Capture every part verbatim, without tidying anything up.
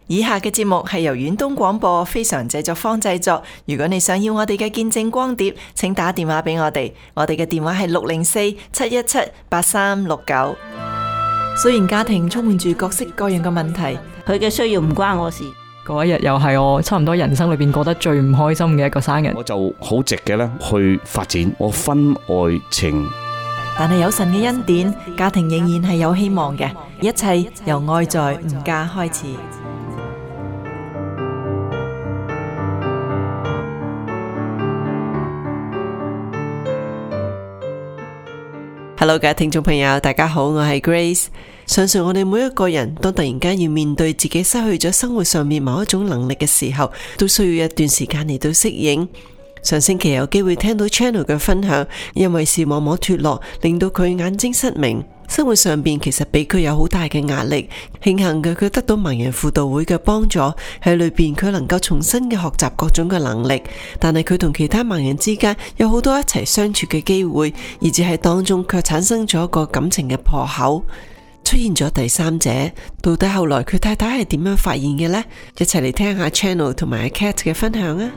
以下嘅節目係由遠東廣播非常製作坊製作。如果你想要我哋嘅見證光碟，請打電話俾我哋。我哋嘅電話係六零四七一七八三六九。雖然家庭充滿住各式各樣嘅問題， 佢嘅需要唔關我事。 嗰一日又係我差唔多人生裏邊過得最唔開心嘅一個生日。 我就好直嘅咧去發展我婚外情。 但係有神嘅恩典，家庭仍然係有希望嘅。一切由愛在吾家開始。Hello， 各位聽眾朋友，大家好，我係 Grace。相信我哋每一個人，當突然間要面對自己失去咗生活上面某一種能力嘅時候，都需要一段時間嚟到適應。上星期有機會聽到 Channel 嘅分享，因為視網膜脫落，令到佢眼睛失明。生活上邊其實俾佢有好大嘅壓力，慶幸嘅佢得到盲人輔導會嘅幫助，喺裏邊佢能夠重新嘅學習各種嘅能力，但係佢同其他盲人之間有好多一齊相處嘅機會，而至喺當中卻產生咗一個感情嘅破口，出現咗第三者。到底後來佢太太係點樣發現嘅呢？一齊嚟聽下 Channel 同埋 Cat 嘅分享啊！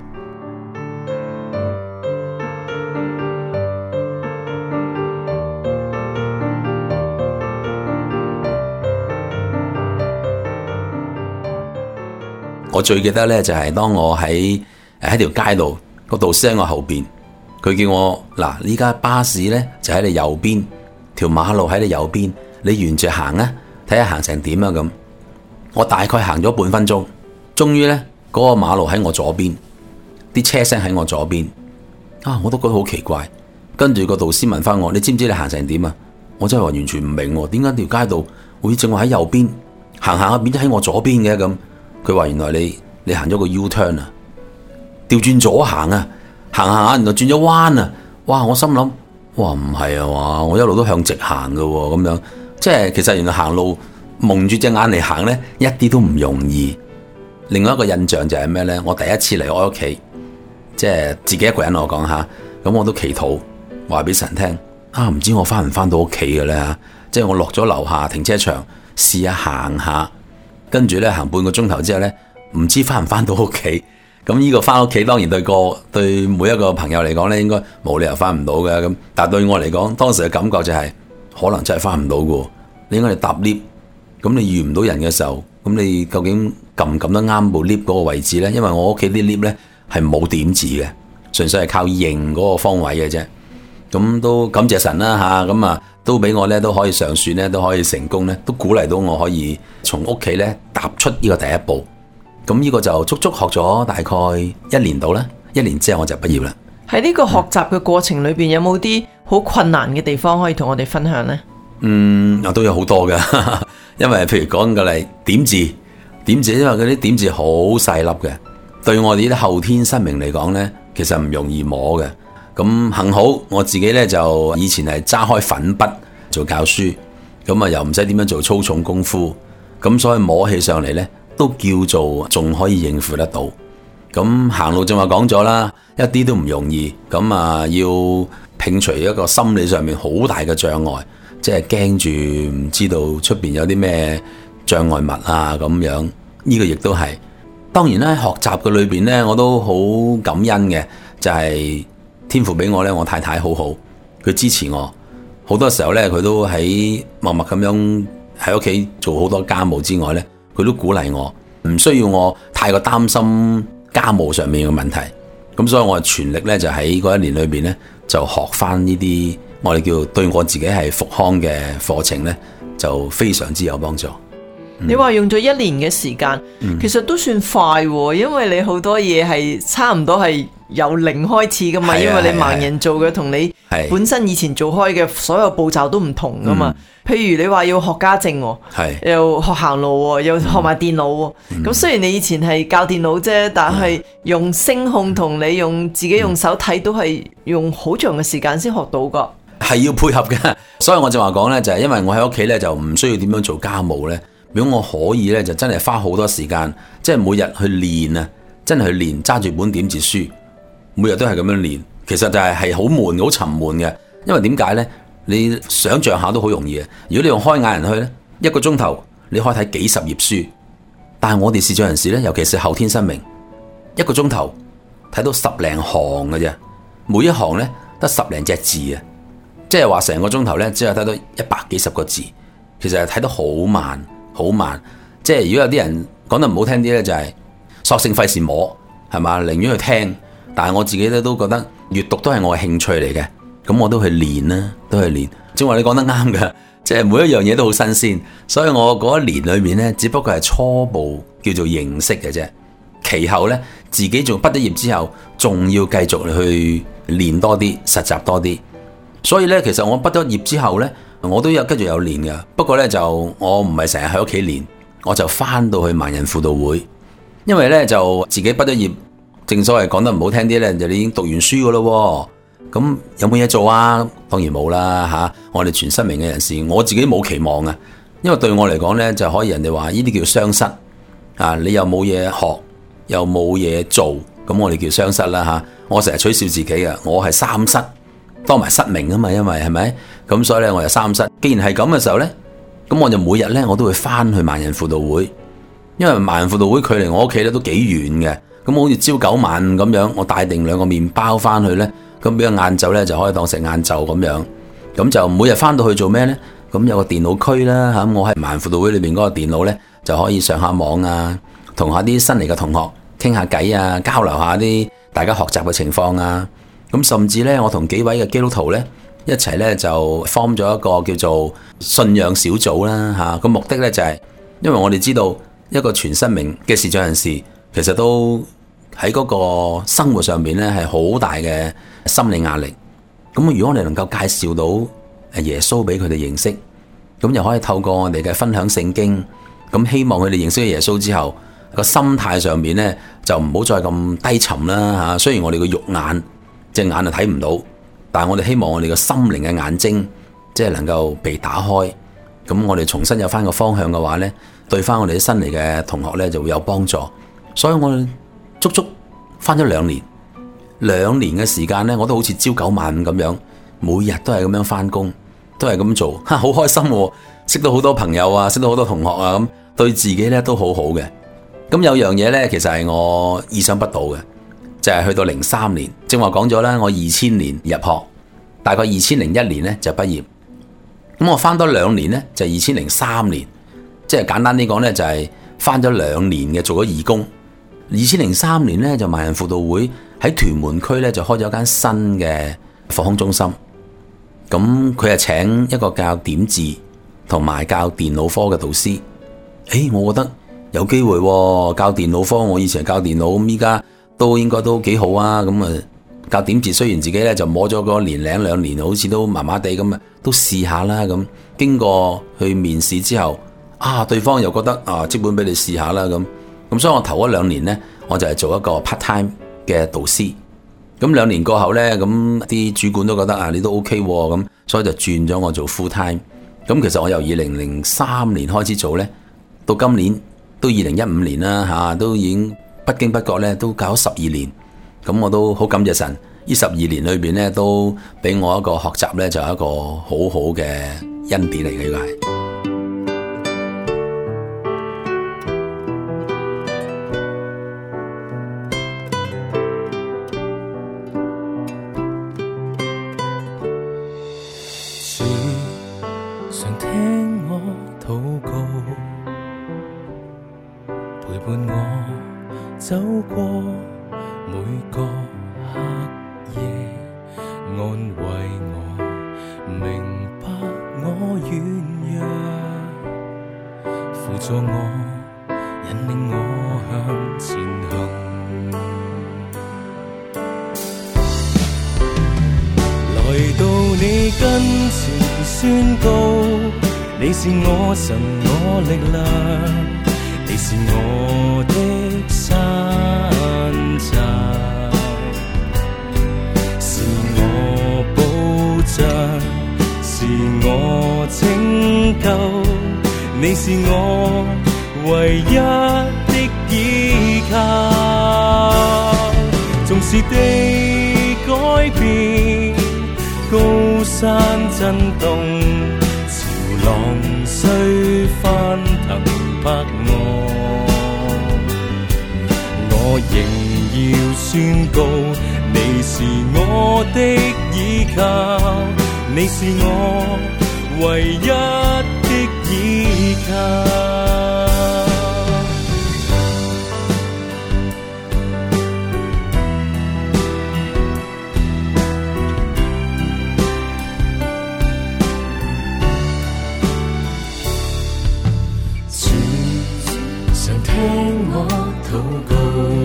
我最記得呢，就係當我喺喺條街度，個導師喺我後邊，佢叫我嗱，呢架巴士呢，就喺你右邊，條馬路喺你右邊，你沿住行啊，睇下行成點啊咁。我大概行咗半分鐘，終於呢，嗰個馬路喺我左邊，啲車聲喺我左邊，啊我都覺得好奇怪。跟住個導師問翻我，你知唔知你行成點啊？我真係話完全唔明喎，點解條街度會正話喺右邊行行下變咗喺我左邊嘅咁？佢話原來你你行咗個 U-turn 啊，調轉左行啊，行行下原來轉咗彎啊，哇！我心諗，哇唔係啊嘛，我一路都向直行噶喎，咁樣即係其實原來行路蒙住隻眼嚟行呢，一啲都唔容易。另外一個印象就係咩呢？我第一次嚟我屋企，即係自己一個人我講下，咁我都祈禱話俾神聽，啊唔知我翻唔翻到屋企嘅呢？即係我落咗樓下停車場試下行下。跟住咧行半個鐘頭之後咧，唔知翻唔翻到屋企。咁呢個翻屋企當然對個對每一個朋友嚟講咧，應該冇理由翻唔到嘅。咁但係對我嚟講，當時嘅感覺就係、是、可能真係翻唔到嘅。你應該係搭 lift，咁你遇唔到人嘅時候，咁你究竟撳唔撳得啱部 lift 嗰個位置咧？因為我屋企啲 lift 咧係冇點字嘅，純粹係靠認嗰個方位嘅啫。咁都感謝神啦吓，咁啊都俾我咧都可以上選咧，都可以成功咧，都鼓勵到我可以從屋企咧踏出呢個第一步。咁呢個就足足學咗大概一年到啦，一年之後我就畢業啦。 喺呢個學習嘅過程裏邊，有冇啲好困難嘅地方可以同我哋分享呢？ 嗯，我都有好多噶，因為譬如講嘅嚟點字，點字因為嗰啲點字好細粒嘅，對我哋啲後天失明嚟講咧，其實唔容易摸嘅。咁幸好我自己咧就以前係揸開粉筆做教書，咁啊又唔使點樣做粗重功夫，咁所以摸起上嚟咧都叫做仲可以應付得到。咁行路正話講咗啦，一啲都唔容易，咁啊要摒除一個心理上面好大嘅障礙，即係驚住唔知道出邊有啲咩障礙物啊咁樣，呢個亦都係。當然咧學習嘅裏邊咧，我都好感恩嘅，就係天父俾我咧，我太太好好，佢支持我，好多時候咧佢都喺默默咁樣喺屋企做好多家務之外咧，佢都鼓勵我，唔需要我太過擔心家務上面嘅問題。咁所以我全力咧就喺嗰一年裏邊咧就學翻呢啲我哋叫對我自己係復康嘅課程咧，就非常之有幫助。 你話用咗一年嘅時間，嗯、其實都算快，因為你好多嘢係差唔多係由零開始噶嘛，啊、因為你盲人做嘅同你本身以前做開嘅所有步驟都唔同噶嘛。嗯、譬如你話要學家政，又學行路，又學埋電腦，咁、嗯、雖然你以前係教電腦啫，但係用聲控同你用自己用手睇都係用好長嘅時間先學到噶。 係要配合嘅，所以我就話講呢，就係因為我喺屋企呢，就唔需要點樣做家務呢。如果我可以咧，就真係花好多時間，即係每日去練啊，真係去練，揸住本點字書，每日都係咁樣練。其實就係係好悶，好沉悶嘅。因為點解咧？你想象下都好容易嘅。如果你用開眼人去咧，一個鐘頭你可以睇幾十頁書， 但係我哋視障人士呢，尤其是後天失明，一個鐘頭睇到十零行嘅啫，每一行呢得十零隻字啊，即係話成個鐘頭呢，只係睇到一百幾十個字，其實係睇得好慢好慢。即係如果有啲人講得唔好聽啲呢，就係索性費事摸，係嘛，寧願去聽。但係我自己咧都覺得閱讀都係我嘅興趣嚟嘅，咁我都去練啦，都去練。正話你講得啱嘅，即係每一樣嘢都好新鮮，所以我嗰一年裏面呢，只不過係初步叫做認識嘅啫。其後呢，自己仲畢咗業之後，仲要繼續去練多啲，實習多啲。所以呢，其實我畢咗業之後呢，我都有跟住有練嘅。不過呢，就我唔係成日喺屋企練，我就翻到去盲人輔導會，因為呢，就自己畢咗業，正所謂講得唔好聽啲呢，就你已經讀完書噶咯。咁有冇嘢做啊？當然冇啦吓。我哋全失明嘅人士，我自己冇期望啊，因為對我嚟講呢，就可以人哋話呢啲叫雙失啊，你又冇嘢學。又冇嘢做，咁我哋叫雙失啦吓。我成日取笑自己嘅，我係三失，多埋失明啊嘛，因為係咪？咁所以咧，我有三失。既然係咁嘅時候咧，咁我就每日咧，我都會翻去盲人輔導會，因為盲人輔導會距離我屋企咧都幾遠嘅。咁好似朝九晚五咁樣，我帶定兩個麵包翻去咧，咁俾個晏晝咧就可以當食晏晝咁樣。咁就每日翻到去做咩咧？咁有個電腦區啦吓，我喺盲人輔導會裏邊嗰個電腦咧就可以上下網啊。同下啲新嚟嘅同學傾下偈啊，交流下啲大家學習嘅情況啊。咁甚至咧，我同幾位嘅基督徒咧一齊咧就 form 咗一個叫做信仰小組啦嚇。個目的咧就係，因為我哋知道一個全失明嘅視障人士，其實都喺嗰個生活上面咧係好大嘅心理壓力。咁如果我哋能夠介紹到耶穌俾佢哋認識，咁又可以透過我哋嘅分享聖經，咁希望佢哋認識咗耶穌之後，個心態上面咧就唔好再咁低沉啦吓。雖然我哋個肉眼隻眼就睇唔到，但係我哋希望我哋個心靈嘅眼睛即係能夠被打開。咁我哋重新有翻個方向嘅話咧，對翻我哋啲新嚟嘅同學咧就會有幫助。所以我哋足足翻咗兩年，兩年嘅時間咧，我都好似朝九晚五咁樣，每日都係咁樣翻工，都係咁做，哈，好開心喎，識到好多朋友啊，識到好多同學啊，咁對自己咧都好好嘅。咁有樣嘢呢，其實係我意想不到嘅，就係去到零三年，正話講咗啦，我二千年入學，大概二千零一年呢就畢業。咁我翻多兩年呢，就二千零三年，即係簡單啲講呢，就係翻咗兩年嘅做咗義工。二千零三年呢，就盲人輔導會喺屯門區呢，就開咗間新嘅復康中心。咁佢係請一個教點字同埋教電腦科嘅導師。誒，我覺得有機會喎，教電腦科，我以前教電腦，咁依家都應該都幾好啊。咁啊，教點字雖然自己咧就摸咗個年零兩年，好似都麻麻地咁啊，都試下啦。咁經過去面試之後，啊，對方又覺得啊，即本俾你試下啦。咁咁，所以我頭嗰兩年咧，我就係做一個 part time 嘅導師。咁兩年過後咧，咁啲主管都覺得啊，你都 OK 喎，咁所以就轉咗我做 full time。咁其實我由二零零三年開始做咧，到今年。都二零一五年啦吓，都已經不經不覺咧，都搞咗十二年。咁我都好感謝神，呢十二年裏邊咧，都俾我一個學習咧，就係一個好好嘅恩典嚟嘅。呢個係主常聽我禱告，陪伴我走過每個黑夜，安慰我，明白我軟弱，輔助我，引領我向前行。來到你跟前宣告，你是我神，我力量。你是我的山寨，是我保障，是我拯救。你是我唯一的依靠。縱是地改變，高山震動，潮浪雖翻騰拍我， 仍要宣告，你是我的依靠，你是我唯一的依靠。聽我禱告，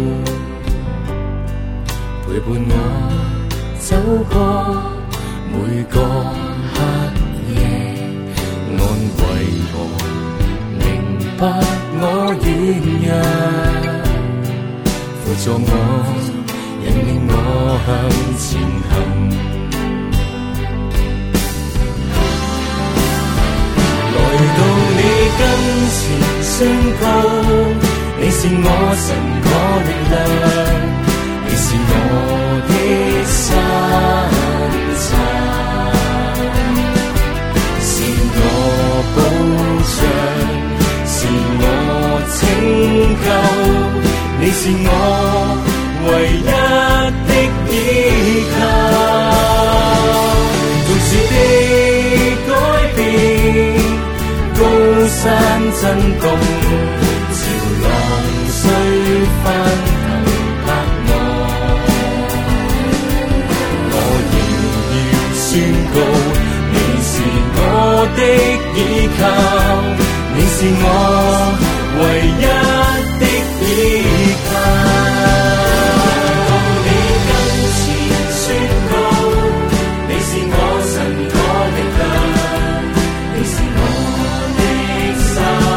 陪伴我走過每個黑夜，安慰我，明白我軟弱，輔助我，引領我向前行。來到你跟前宣告，你是我神，我力量，你是我的山寨，是我保障，是我拯救，你是我唯一的依靠。縱使的改變，高山震動，雖翻騰拍我，我仍要宣告，你是我的依靠，你是我唯一的依靠。到你跟前宣告，你是我神，我力量，你是我的山。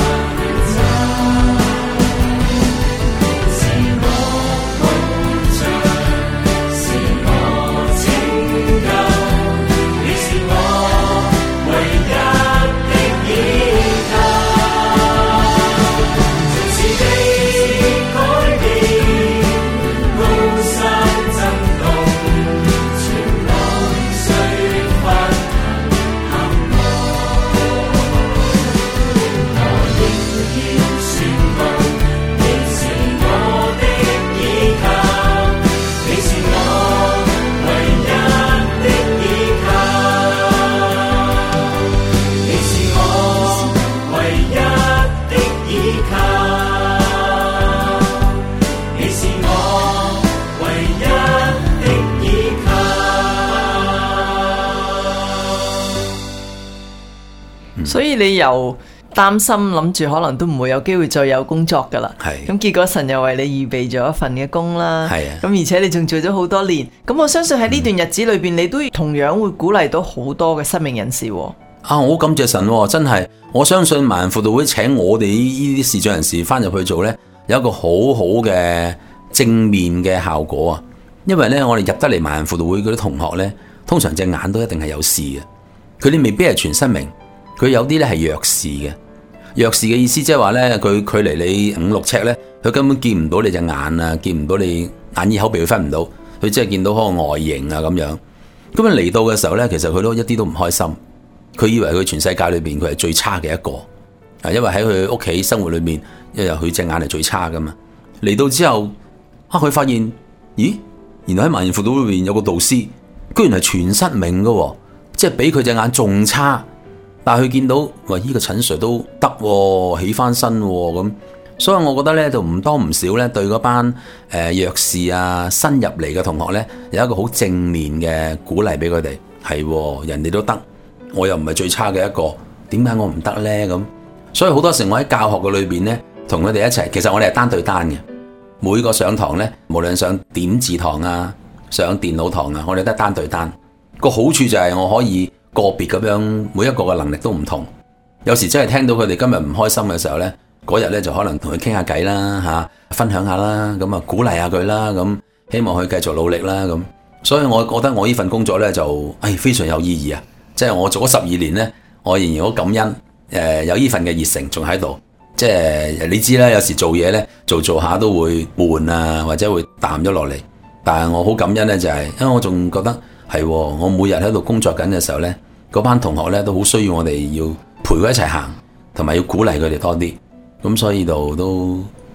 所以你又擔心諗住可能都唔會有機會再有工作噶啦，咁結果神又為你預備咗一份嘅工啦，咁而且你仲做咗好多年，咁我相信喺呢段日子裏邊，嗯、你都同樣會鼓勵到好多嘅生命人士。 啊，我好感謝神，真係我相信盲人輔導會請我哋呢啲視障人士翻入去做呢，有一個好好嘅正面嘅效果啊！因為呢，我哋入得嚟盲人輔導會嗰啲同學呢，通常隻眼都一定係有事嘅，佢哋未必係全失明。佢有啲咧係弱視嘅，弱視嘅意思即係話咧，佢距離你五六尺咧，佢根本見唔到你隻眼啊，見唔到你眼耳口鼻，佢分唔到，佢只係見到嗰個外形啊咁樣。咁啊嚟到嘅時候咧，其實佢都一啲都唔開心，佢以為佢全世界裏邊佢係最差嘅一個，啊，因為喺佢屋企生活裏面，因為佢隻眼係最差噶嘛。嚟到之後，啊，佢發現，咦，原來喺盲人輔導裏邊有個導師，居然係全失明噶，即係比佢隻眼仲差。但係佢見到，喂，呢個陳 Sir 都得，起翻身咁，所以我覺得咧就唔多唔少咧，對嗰班誒弱視啊新入嚟嘅同學咧，有一個好正面嘅鼓勵俾佢哋，係人哋都得，我又唔係最差嘅一個，點解我唔得咧咁？所以好多時我喺教學嘅裏邊咧，同佢哋一齊，其實我哋係單對單嘅，每個上堂咧，無論上點字堂啊，上電腦堂啊，我哋都係單對單。個好處就係我可以個別咁樣，每一個嘅能力都唔同。有時真係聽到佢哋今日唔開心嘅時候呢，嗰日呢就可能同佢傾下偈啦，吓分享下啦，咁啊鼓勵下佢啦，咁希望佢繼續努力啦，咁。所以我覺得我呢份工作呢，就誒非常有意義啊！即係我做咗十二年呢，我仍然好感恩，誒有呢份嘅熱誠仲喺度。即係你知啦，有時做嘢呢，做做下都會悶啊，或者會淡咗落嚟。但係我好感恩呢，就係因為我仲覺得係我每日喺度工作緊嘅時候呢，嗰班同學呢都好需要我哋要陪佢一齊行，同埋要鼓勵佢哋多啲。咁所以度都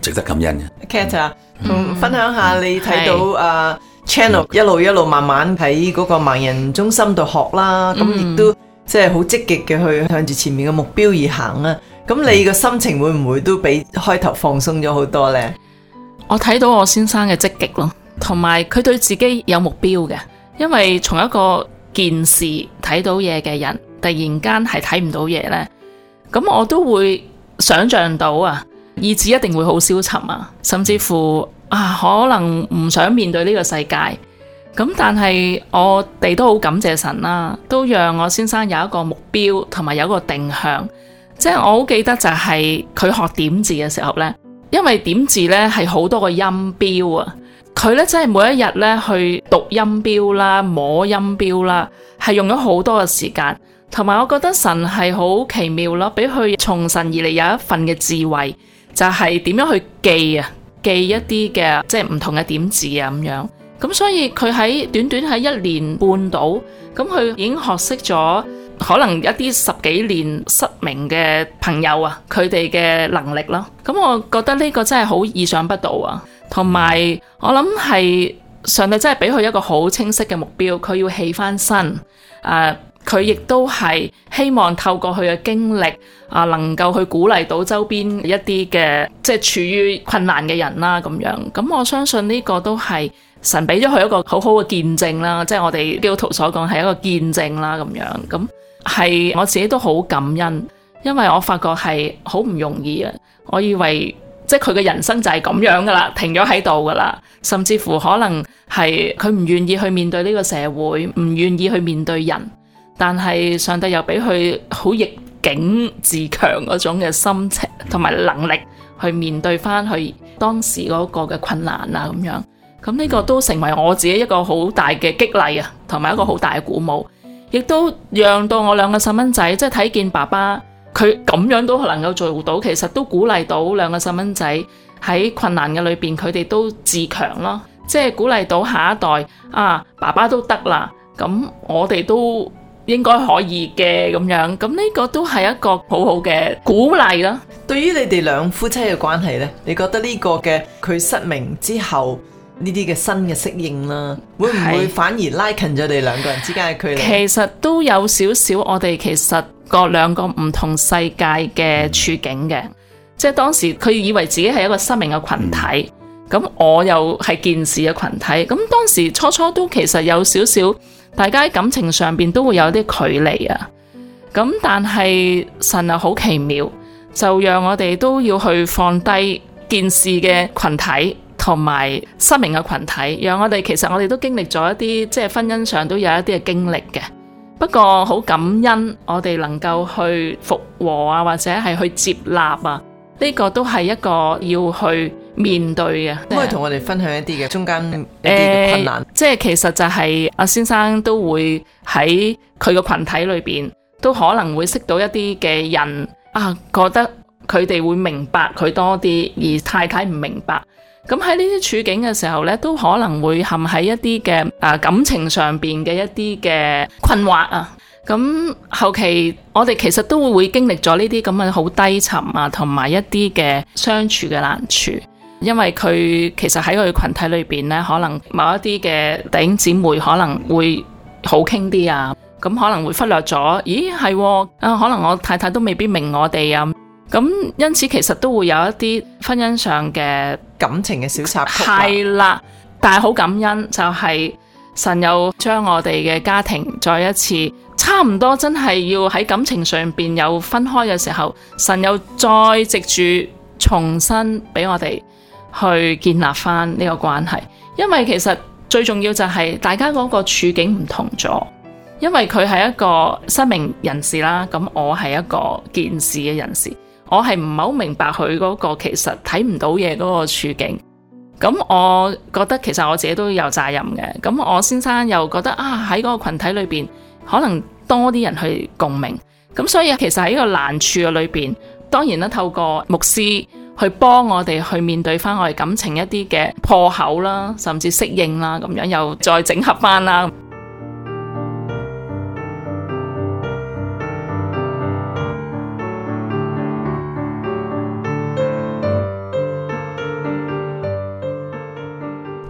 值得感恩嘅。 Cat 啊，同分享下你睇到啊 Channel 一路一路慢慢喺嗰個盲人中心度學啦，咁亦都即係好積極嘅去向住前面嘅目標而行啊。咁你個心情會唔會都比開頭放鬆咗好多呢？ 我睇到我先生嘅積極咯，同埋佢對自己有目標嘅，因為從一個見視睇到嘢嘅人，突然間係睇唔到嘢呢，咁我都會想象到啊，意志一定會好消沉啊，甚至乎啊可能唔想面對呢個世界。咁但係我哋都好感謝神啦，都讓我先生有一個目標同埋有一個定向。即係我好記得就係佢學點字嘅時候呢，因為點字呢係好多個音標啊，佢呢真係每一日呢去讀音標啦、摸音標啦，係用咗好多嘅時間。同埋我覺得神係好奇妙咯，俾佢從神而嚟有一份嘅智慧，就係點樣去記啊，記一啲嘅即係唔同嘅點字啊咁樣。咁所以佢喺短短喺一年半度，咁佢已經學識咗可能一啲十幾年失明嘅朋友啊，佢哋嘅能力咯。咁我覺得呢個真係好意想不到啊。同埋我諗係上帝真係俾佢一個好清晰嘅目標，佢要起翻身。誒，佢亦都係希望透過佢嘅經歷啊，能夠去鼓勵到周邊一啲嘅即係處於困難嘅人啦咁樣。咁我相信呢個都係神俾咗佢一個好好嘅見證啦，即係我哋基督徒所講係一個見證啦咁樣。咁係我自己都好感恩，因為我發覺係好唔容易啊。我以為即係佢嘅人生就係咁樣噶啦，停咗喺度噶啦，甚至乎可能係佢唔願意去面對呢個社會，唔願意去面對人。但係上帝又俾佢好逆境自強嗰種嘅心情同埋能力去面對翻佢當時嗰個嘅困難啊咁樣。咁呢個都成為我自己一個好大嘅激勵啊，同埋一個好大嘅鼓舞，亦都讓到我兩個細蚊仔即係睇見爸爸佢咁樣都能夠做到，其實都鼓勵到兩個細蚊仔喺困難嘅裏邊，佢哋都自強咯，即係鼓勵到下一代啊，爸爸都得啦，咁我哋都應該可以嘅咁樣。咁呢個都係一個好好嘅鼓勵啦。 對於你哋兩夫妻嘅關係呢，你覺得呢個嘅佢失明之後呢啲嘅新嘅適應啦，會唔會反而拉近咗你兩個人之間嘅距離？其實都有少少，我哋其實各兩個唔同世界嘅處境嘅，即係當時佢以為自己係一個失明嘅群體，咁我又係健視嘅群體，咁當時初初都其實有少少，大家喺感情上邊都會有啲距離啊。咁但係神又好奇妙，就讓我哋都要去放低健視嘅群體同埋失明嘅群體，讓我哋其實我哋都經歷咗一啲即係婚姻上都有一啲嘅經歷嘅。不過好感恩我哋能夠去復和啊，或者係去接納啊，呢個都係一個要去面對嘅。 可以同我哋分享一啲嘅中間一啲嘅困難。 呃、即係其實就係阿先生都會喺佢個群體裏邊，都可能會識到一啲嘅人啊，覺得佢哋會明白佢多啲，而太太唔明白。咁喺呢啲處境嘅時候呢，都可能會陷喺一啲嘅啊感情上邊嘅一啲嘅困惑啊。咁後期我哋其實都會經歷咗呢啲咁嘅好低沉啊，同埋一啲嘅相處嘅難處。因為佢其實喺佢群體裏邊呢，可能某一啲嘅弟兄姊妹可能會好傾啲啊，咁可能會忽略咗，咦係啊，可能我太太都未必明我哋啊。咁因此其實都會有一啲婚姻上嘅感情嘅小插曲。 係啦，但係好感恩就係神又將我哋嘅家庭再一次差唔多真係要喺感情上邊有分開嘅時候，神又再藉住重新俾我哋去建立翻呢個關係。因為其實最重要就係大家嗰個處境唔同咗，因為佢係一個失明人士啦，咁我係一個健視嘅人士。我係唔係好明白佢嗰個其實睇唔到嘢嗰個處境，咁我覺得其實我自己都有責任嘅。咁我先生又覺得啊，喺嗰個群體裏邊可能多啲人去共鳴，咁所以其實喺呢個難處嘅裏邊，當然啦，透過牧師去幫我哋去面對翻我哋感情一啲嘅破口啦，甚至適應啦，咁樣又再整合翻啦。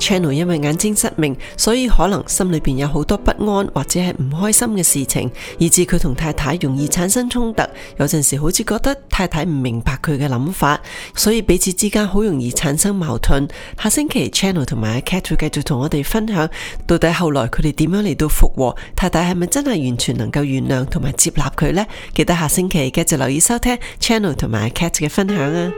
Channel 因為眼睛失明，所以可能心裏邊有好多不安或者係唔開心嘅事情，以致佢同太太容易產生衝突，有陣時好似覺得太太唔明白佢嘅諗法，所以彼此之間好容易產生矛盾。下星期 Channel 同埋阿 Cat 會繼續同我哋分享，到底後來佢哋點樣嚟到復和，太太係咪真係完全能夠原諒同埋接納佢呢？記得下星期繼續留意收聽 Channel 同埋阿 Cat 嘅分享啊！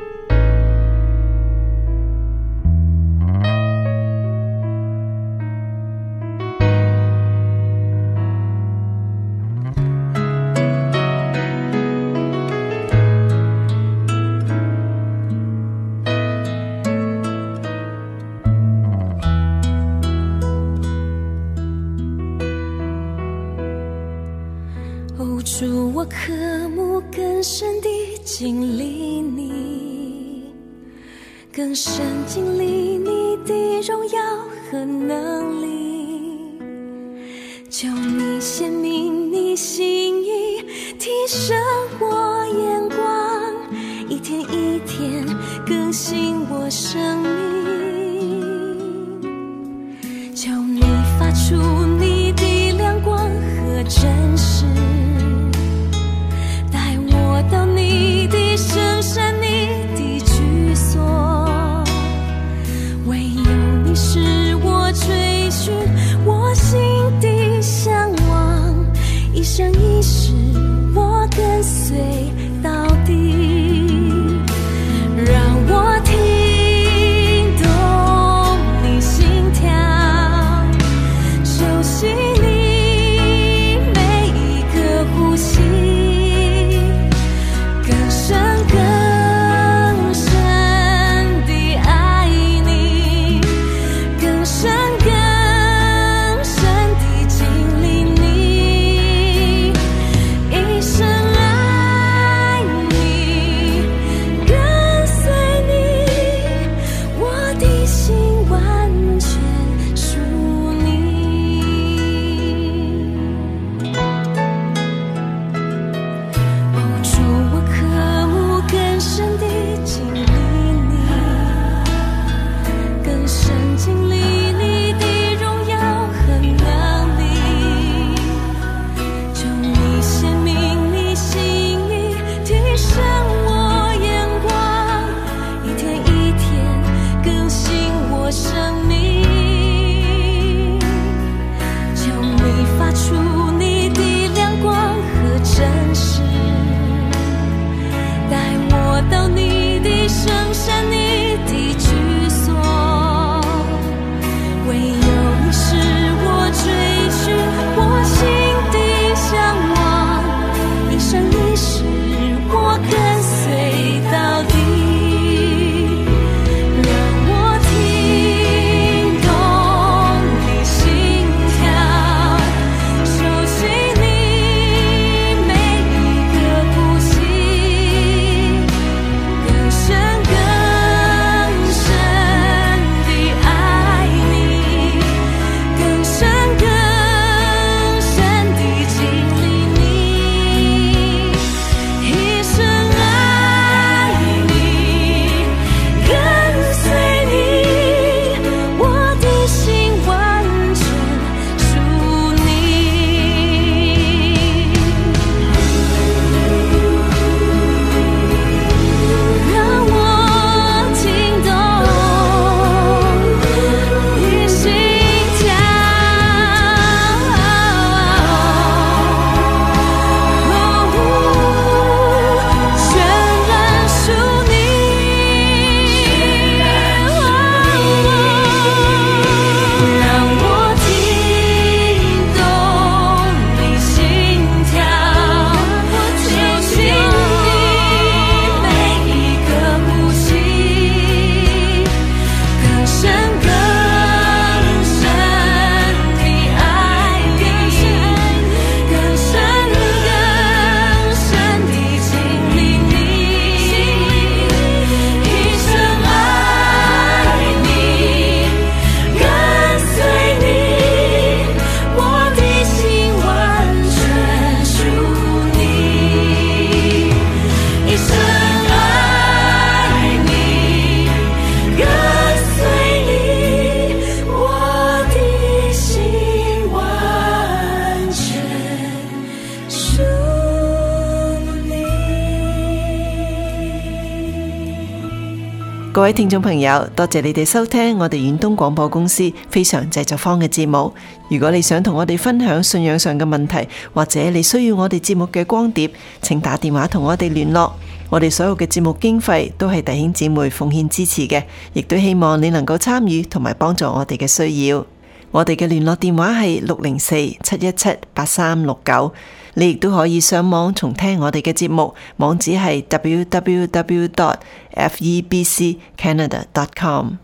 主，我渴慕更深地经历你，更深经历你的荣耀和能力，求你显明你心意，提升我眼光，一天一天更新我生命，求你发出你的亮光和真实，到你的圣山，你的居所，唯有你是我追寻我心的向往，一生一世我跟随到底，让我听各位聽眾朋友，多謝你哋收聽我哋遠東廣播公司非常製作坊嘅節目。如果你想同我哋分享信仰上嘅問題，或者你需要我哋節目嘅光碟，請打電話同我哋聯絡。我哋所有嘅節目經費都係弟兄姊妹奉獻支持嘅，亦都希望你能夠參與同埋幫助我哋嘅需要。我哋嘅聯絡電話係六零四七一七八三六九。你亦都可以上網重聽我哋嘅節目，網址係 w w w dot f e b c canada dot com。